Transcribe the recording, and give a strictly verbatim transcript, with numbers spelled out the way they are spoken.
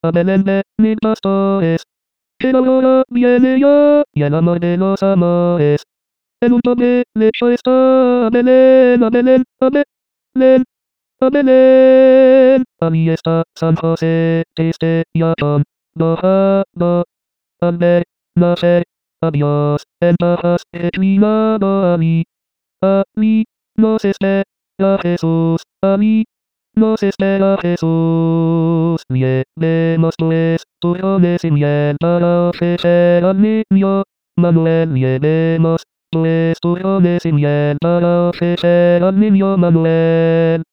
a Belén de mil pastores. Que la aurora viene ya, y el amor de los amores. En un doble lecho está a Belén, a Belén, a Belén, a Belén. Ahí está San José, triste y acongojado, al ver nacer a Dios en bajas reclinado allí. Allí nos espera Jesús, allí nos espera Jesús. Llevemos pues turrones y miel para ofrecer al niño Manuel. Llevemos pues turrones y miel para ofrecer al niño Manuel.